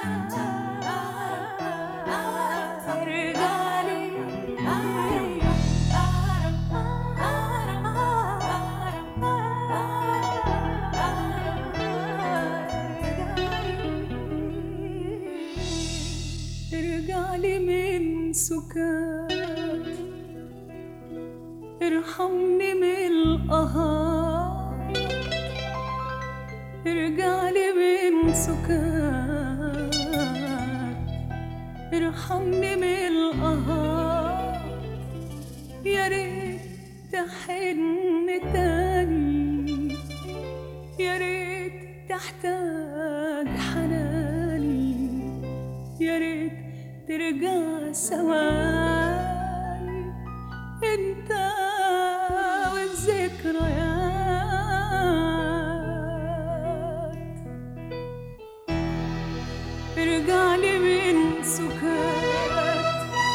ارجعلي من سكات، ارحمني من القهار. ارجعلي من سكات، ارحمني من القهار. يا ريت تحن تاني، يا ريت تحتاج حناني، يا ريت ترجع ثواني انت والذكريات. ارجعلي من سكات،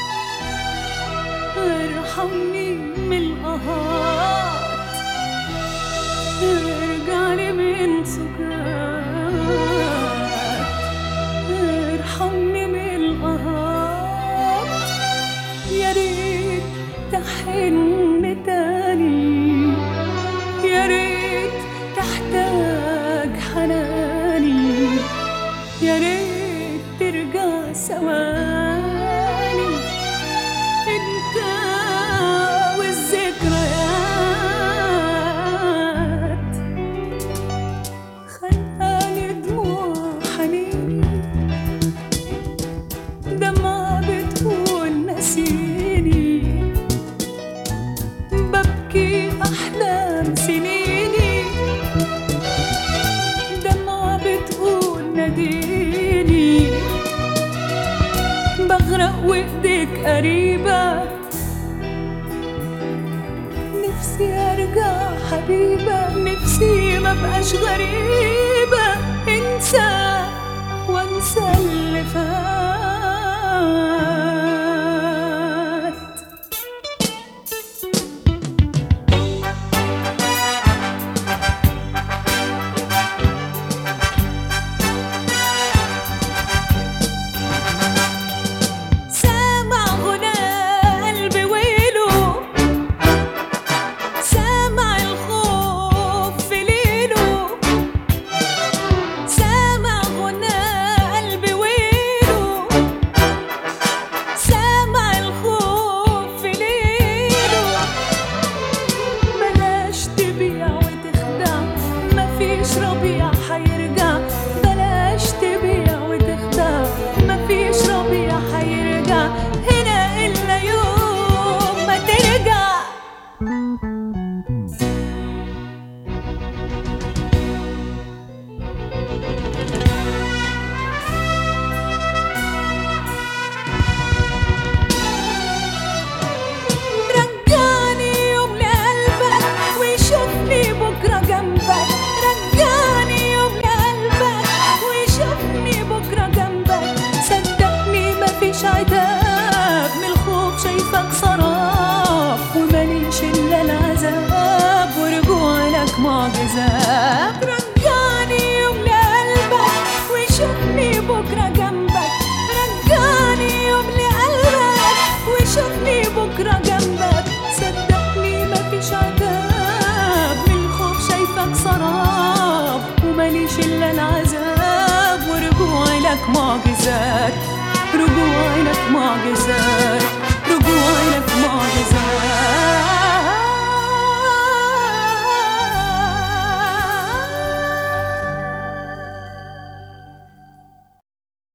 ارحمني من القهات. ارجعلي من سكات، ارحمني من القهات. يا ريت تحن تاني، يا ريت تحتاج حناني، يا ريت ترجع ثواني انت والذكريات. خلقاني دموع حنيني، دمعة بتقول نسيني، ببكي أحلام سنيني. دمعة بتقول ناديني، بغرق وإيديك قريبة. نفسي أرجع حبيبة، نفسي مبقاش غريبة، انسى وانسى اللي فات. سامع غنى قلبي ويله، سامع الخوف في ليله. سامع غنى قلبي ويله، سامع الخوف في ليله. بلاش تبيع وتخدع، مفيش ربيع حيرجع. بلاش تبيع وتخدع، مفيش ربيع حيرجع هنا إلا يوم ما ترجع. رجعني يوم لقلبك ويشوفني بكرة جنبك. رجعني يوم لقلبك ويشوفني بكرة جنبك. صدقني مفيش عتاب من الخوف، شايفك سراب وماليش إلا العذاب ورجوع لك معجزات. رجعني يوم لقلبك ويشوفني بكرة جنبك. رجعني يوم لقلبك ويشوفني بكرة جنبك. صدقني مفيش عتاب من الخوف، شايفك سراب وماليش إلا العذاب ورجوع لك معجزات، رجوع لك معجزات.